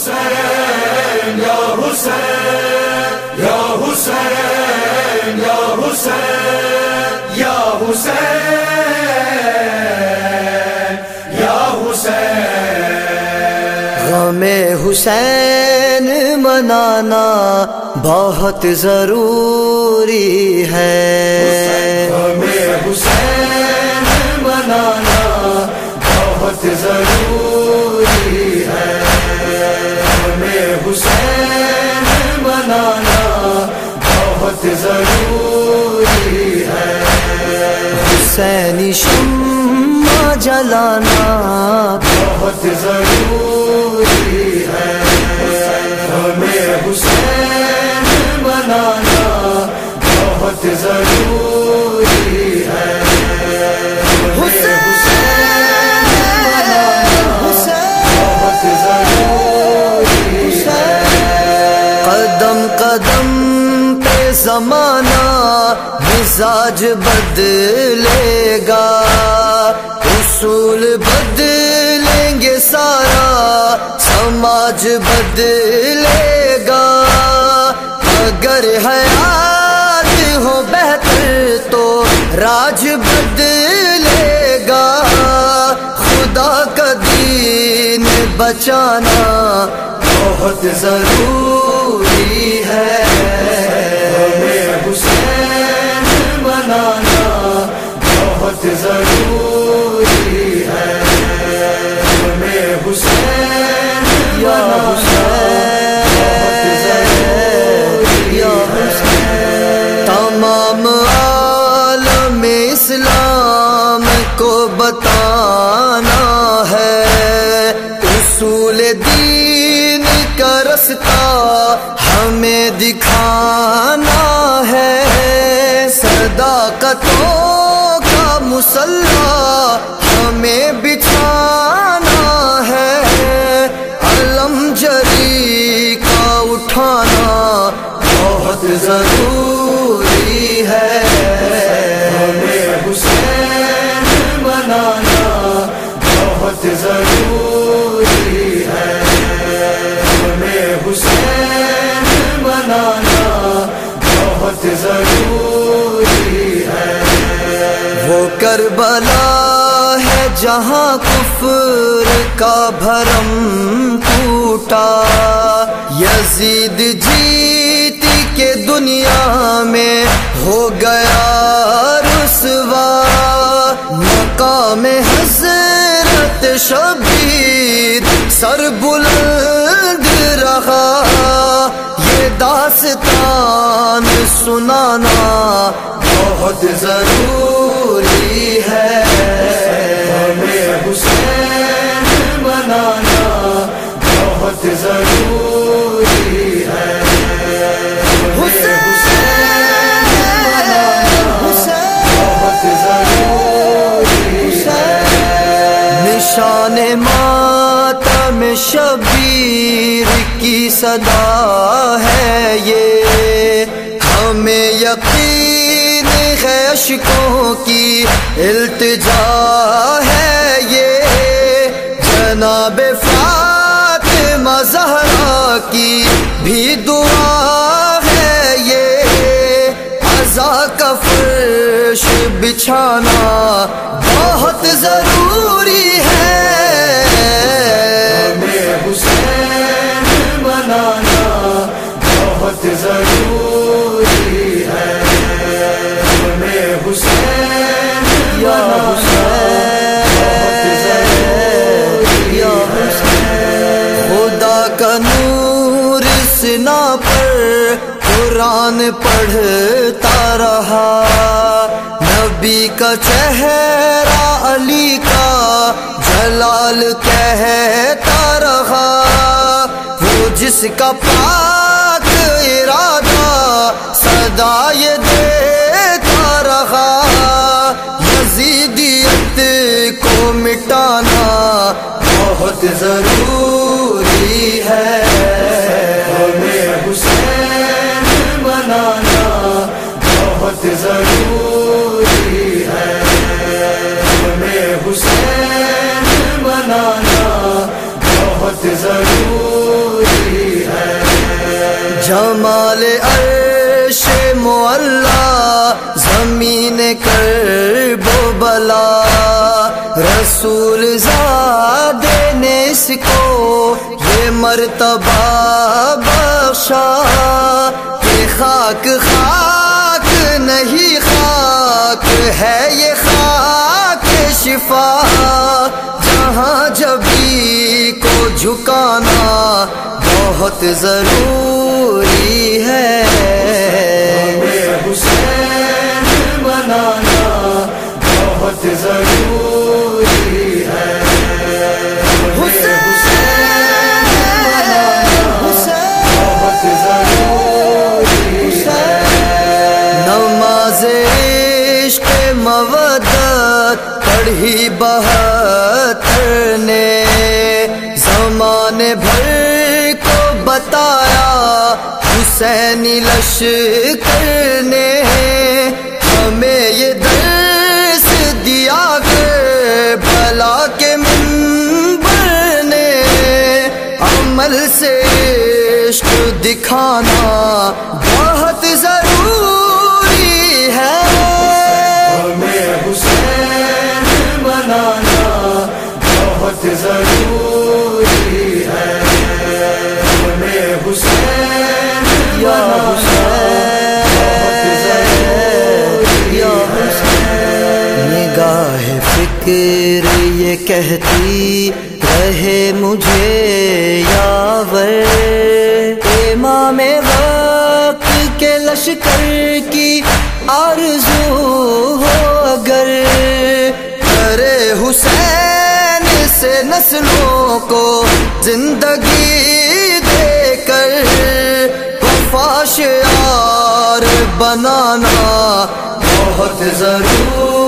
حسین یا حسین یا حسین یا حسین یا حسین یا حسین غم حسین منانا بہت ضروری ہے، غم حسین منانا بہت ضروری ہے، غم حسین منانا بہت ضروری ہے، حسینی شمع جلانا بہت ضروری ہے، غم حسین منانا بہت ضروری ہے، قدم قدم پہ زمانہ مزاج بدلے گا، اصول بدلیں گے، سارا سماج بدلے گا، اگر حیات ہو بہتر تو راج بدلے گا، خدا کا دین بچانا بہت ضروری ہے، غم حسین منانا بہت ضروری ہے، غم حسین یا حسین تمام عالم اسلام کو بتانا ہے، اصول دین کا رستہ ہمیں دکھانا ہے، صداقتوں کا مسلح ہمیں بچھانا ہے، علم جری کا اٹھانا بہت ضروری ہے، غم حسین منانا بہت ضروری ہے، غم حسین منانا بہت ضروری ہے، وہ کربلا ہے جہاں کفر کا بھرم ٹوٹا، یزید جیت کے دنیا میں ہو گیا رسوا، مقام حضرت شبیر سر بلند رہا، یہ داستان سنانا بہت ضروری ہے، غم حسین منانا بہت ضروری ہے، حسین منانا بہت ضروری ہے، نشان ماتم شبیر کی صدا ہے یہ، ہمیں یقین ہے اشکوں کی التجا ہے یہ، جناب فاطمہ زہرا کی بھی دعا ہے یہ، عزا کا فرش بچھانا بہت ضروری ہے، غم حسین منانا بہت ضروری ہے، غم حسین منانا بہت ضروری ہے، خدا کا نور سنا پر قرآن پڑھتا رہا، نبی کا چہرہ علی کا جلال کہتا رہا، وہ جس کا پاک ارادہ صدا یہ دیتا رہا، یزیدیت کو مٹانا بہت ضروری ہے، غم حسین منانا بہت ضروری ہے، غم حسین منانا بہت ضروری جمال عرش معلا زمین کرب و بلا، رسول زاد نے اس کو یہ مرتبہ بخشا کہ خاک خاک نہیں، خاک ہے یہ خاک شفا، جہاں جبی کو جھکانا بہت ضروری ہے، ہمیں حسین بنانا بہت ضروری ہے، حسین بہت ضروری ہے۔ نماز عشق مودت پڑھی 72 نے، زمانے بھر کو بتایا حسینی لشکر نے، ہمیں یہ درس دیا کربلا کے منبر نے، عمل سے عشق دکھانا بہت ضروری ہے، ہمیں حسین بنانا بہت ضروری ہے، ہمیں حسین یا بنانا نگاہ فکر یہ کہتی رہے مجھے یاور، امام وقت کے لشکر کی آرزو ہو اگر، کرے حسین سے نسلوں کو زندگی دے کر، وفا شعار بنانا بہت ضروری